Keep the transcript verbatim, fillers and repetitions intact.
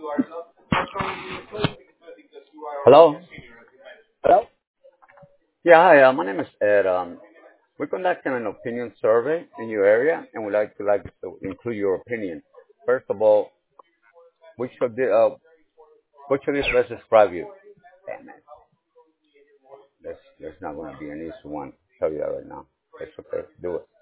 Hello. Hello? Yeah, hi. Uh, my name is Ed. Um, we're conducting an opinion survey in your area, and we'd like to like to include your opinion. First of all, which of the uh, which of these best describe you? Damn it, there's there's not going to be an easy one. Tell you that right now. It's okay. Do it.